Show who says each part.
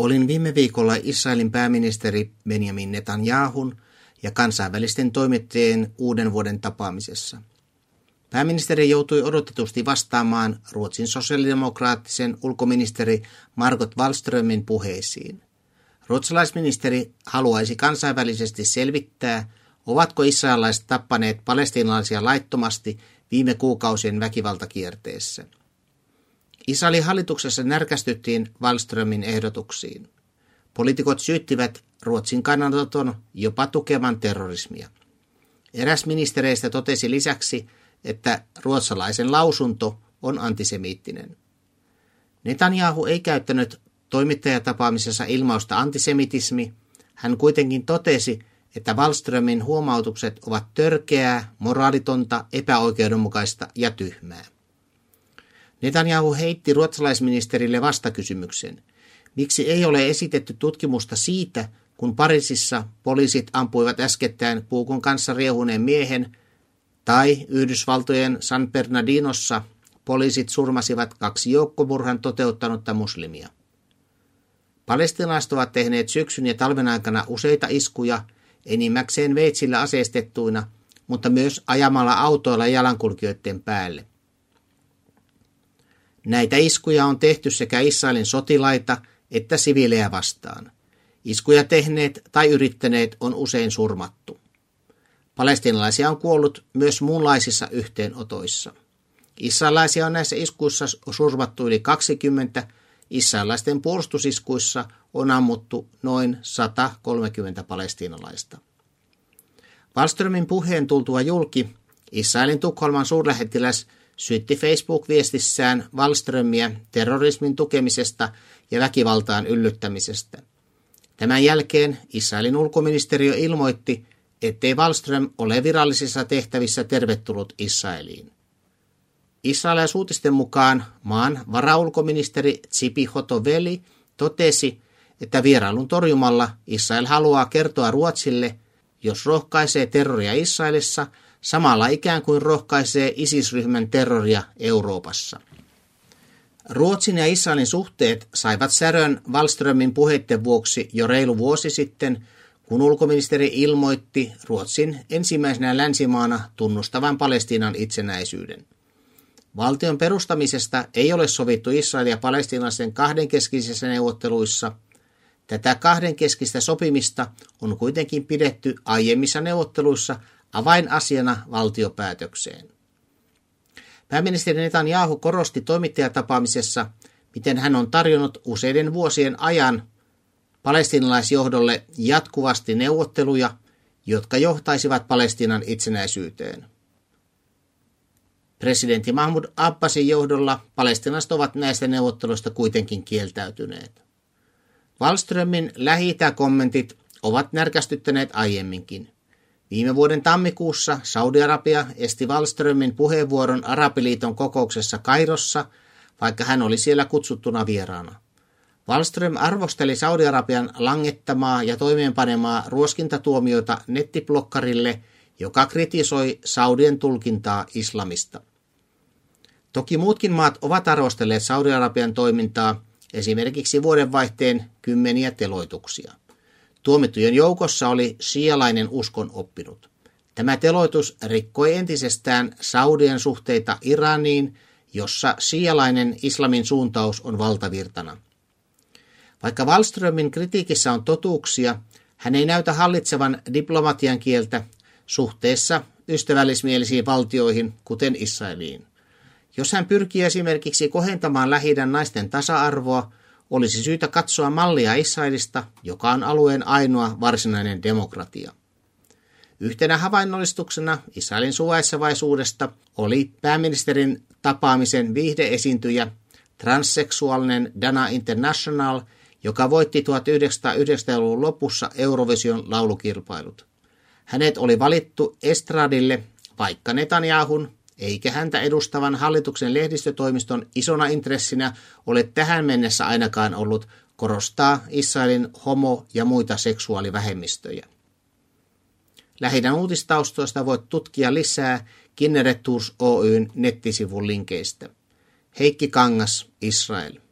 Speaker 1: Olin viime viikolla Israelin pääministeri Benjamin Netanyahun ja kansainvälisten toimittajien uuden vuoden tapaamisessa. Pääministeri joutui odotetusti vastaamaan Ruotsin sosiaalidemokraattisen ulkoministeri Margot Wallströmin puheisiin. Ruotsalaisministeri haluaisi kansainvälisesti selvittää, ovatko israelilaiset tappaneet palestiinalaisia laittomasti viime kuukausien väkivaltakierteessä. Israelin hallituksessa närkästyttiin Wallströmin ehdotuksiin. Poliitikot syyttivät Ruotsin kannanoton jopa tukevan terrorismia. Eräs ministereistä totesi lisäksi, että ruotsalaisen lausunto on antisemiittinen. Netanyahu ei käyttänyt toimittajatapaamisessa ilmausta antisemitismi. Hän kuitenkin totesi, että Wallströmin huomautukset ovat törkeää, moraalitonta, epäoikeudenmukaista ja tyhmää. Netanyahu heitti ruotsalaisministerille vastakysymyksen. Miksi ei ole esitetty tutkimusta siitä, kun Pariisissa poliisit ampuivat äskettäin puukon kanssa riehuneen miehen, tai Yhdysvaltojen San Bernardinossa poliisit surmasivat 2 joukkomurhan toteuttanutta muslimia. Palestiinalaiset ovat tehneet syksyn ja talven aikana useita iskuja, enimmäkseen veitsillä aseistettuina, mutta myös ajamalla autoilla jalankulkijoiden päälle. Näitä iskuja on tehty sekä Israelin sotilaita että siviilejä vastaan. Iskuja tehneet tai yrittäneet on usein surmattu. Palestiinalaisia on kuollut myös muunlaisissa yhteenotoissa. Israelaisia on näissä iskuissa surmattu yli 20, israelaisten puolustusiskuissa on ammuttu noin 130 palestiinalaista. Wallströmin puheen tultua julki, Israelin Tukholman suurlähettiläs syytti Facebook-viestissään Wallströmiä terrorismin tukemisesta ja väkivaltaan yllyttämisestä. Tämän jälkeen Israelin ulkoministeriö ilmoitti, ettei Wallström ole virallisissa tehtävissä tervetullut Israeliin. Israelilaisuutisten mukaan maan varaulkoministeri Tzipi Hotoveli totesi, että vierailun torjumalla Israel haluaa kertoa Ruotsille, jos rohkaisee terroria Israelissa, samalla ikään kuin rohkaisee ISIS-ryhmän terroria Euroopassa. Ruotsin ja Israelin suhteet saivat särön Wallströmin puheitten vuoksi jo reilu vuosi sitten, kun ulkoministeri ilmoitti Ruotsin ensimmäisenä länsimaana tunnustavan Palestiinan itsenäisyyden. Valtion perustamisesta ei ole sovittu Israelin ja palestiinalaisten kahdenkeskisissä neuvotteluissa. Tätä kahdenkeskistä sopimista on kuitenkin pidetty aiemmissa neuvotteluissa avainasiana valtiopäätökseen. Pääministeri Netanyahu korosti toimittajatapaamisessa, miten hän on tarjonnut useiden vuosien ajan palestiinalaisjohdolle jatkuvasti neuvotteluja, jotka johtaisivat Palestiinan itsenäisyyteen. Presidentti Mahmoud Abbasin johdolla palestiinalaiset ovat näistä neuvotteluista kuitenkin kieltäytyneet. Wallströmin Lähi-Itä-kommentit ovat närkästyttäneet aiemminkin. Viime vuoden tammikuussa Saudi-Arabia esti Wallströmin puheenvuoron Arabiliiton kokouksessa Kairossa, vaikka hän oli siellä kutsuttuna vieraana. Wallström arvosteli Saudi-Arabian langettamaa ja toimeenpanemaa ruoskintatuomiota nettiblokkarille, joka kritisoi Saudien tulkintaa islamista. Toki muutkin maat ovat arvostelleet Saudi-Arabian toimintaa, esimerkiksi vuodenvaihteen 10 teloituksia. Tuomittujen joukossa oli shialainen uskonoppinut. Tämä teloitus rikkoi entisestään Saudien suhteita Iraniin, jossa shialainen islamin suuntaus on valtavirtana. Vaikka Wallströmin kritiikissä on totuuksia, hän ei näytä hallitsevan diplomatian kieltä suhteessa ystävällismielisiin valtioihin, kuten Israeliin. Jos hän pyrkii esimerkiksi kohentamaan Lähi-idän naisten tasa-arvoa, olisi syytä katsoa mallia Israelista, joka on alueen ainoa varsinainen demokratia. Yhtenä havainnollistuksena Israelin suvaitsevaisuudesta oli pääministerin tapaamisen viihdeesiintyjä, transseksuaalinen Dana International, joka voitti 1990-luvun lopussa Eurovision laulukilpailut. Hänet oli valittu estradille, vaikka Netanyahun, eikä häntä edustavan hallituksen lehdistötoimiston isona intressinä ole tähän mennessä ainakaan ollut korostaa Israelin homo- ja muita seksuaalivähemmistöjä. Lähi-idän uutistaustoista voit tutkia lisää Kinneret Tours Oyn nettisivun linkeistä. Heikki Kangas, Israel.